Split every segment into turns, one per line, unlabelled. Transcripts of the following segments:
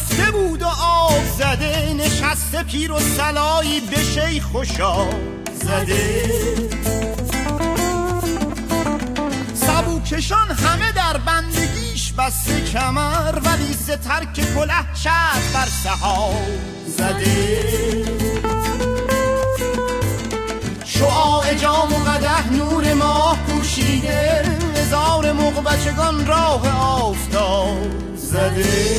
خفته بود و آب زده، نشسته پیر و صلایی به شیخ و شاه زده. سبوکشان همه در بندگیش بسته کمر، ولی ز ترک کله شد بر سحاب زده. شعاع جام و قدح نور ماه پوشیده، هزار مغبچگان راه آفتاب زده.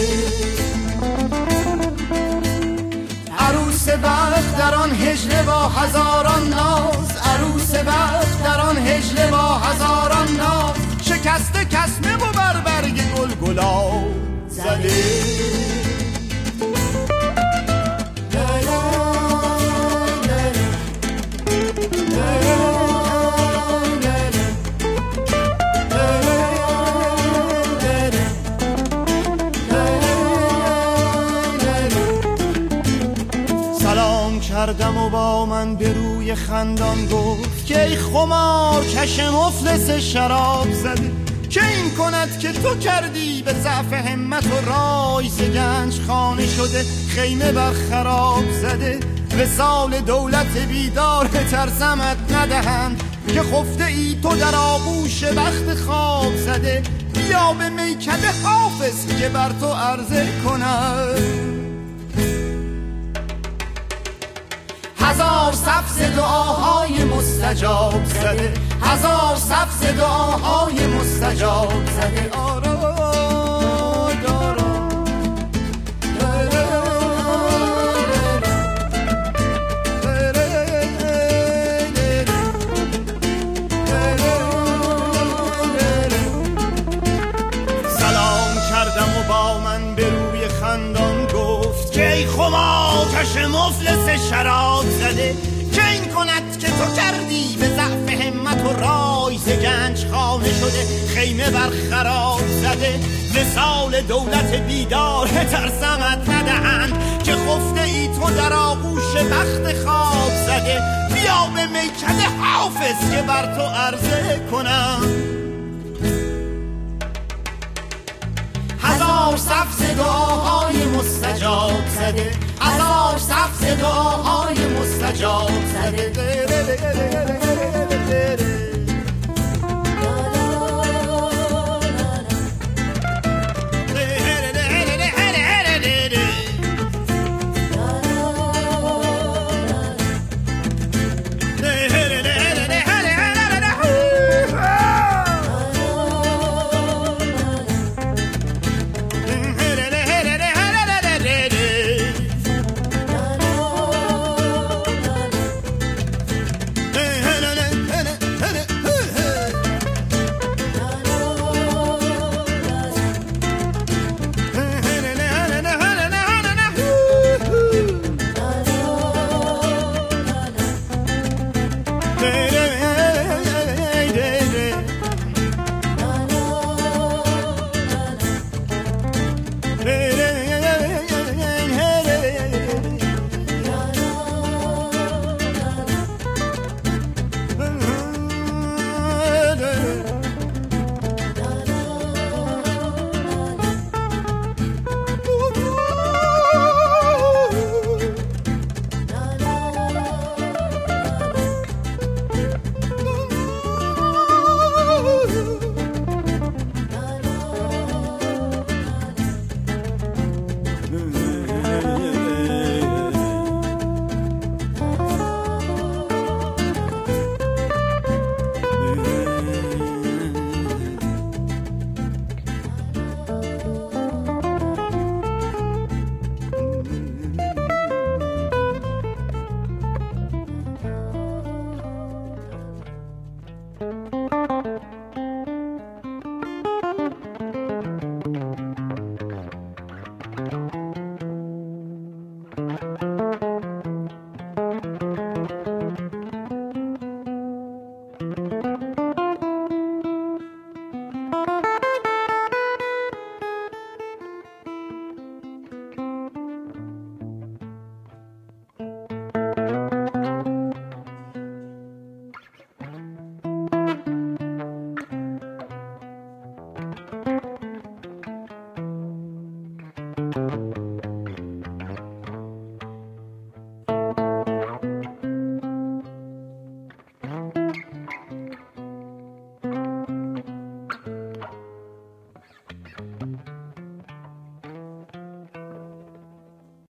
عروس بخت در آن هجله با هزاران ناز، عروس بخت در آن هجله با هزاران ناز، شکسته کسمه و بر برگ گل گلاب زده. کردم و با من به روی خندان گفت که ای خمار کش مفلس شراب زده، که این کند که تو کردی به ضعف همت و رای، ز گنج خانه شده خیمه بر خراب زده. وصال دولت بیدار ترسمت ندهند، که خفته ای تو در آغوش بخت خواب زده. بیا به میکده حافظ که بر تو عرضه کند، هزار صف ز دعاهای مستجاب زده، هزار صف ز دعاهای مستجاب زده. سلام کردم و با من به روی خندان گفت که ای خماکش مفلس شراب زده، که این کند که تو کردی به ضعف همت و رای، ز گنج خانه شده خیمه بر خراب زده. وصال دولت بیدار ترسمت ندهند، که خفته ای تو در آغوش بخت خواب زده. بیا به میکده حافظ که بر تو عرضه کنم، هزار صف ز دعاهای مستجاب زده، هزار صف ز دعاهای مستجاب زده.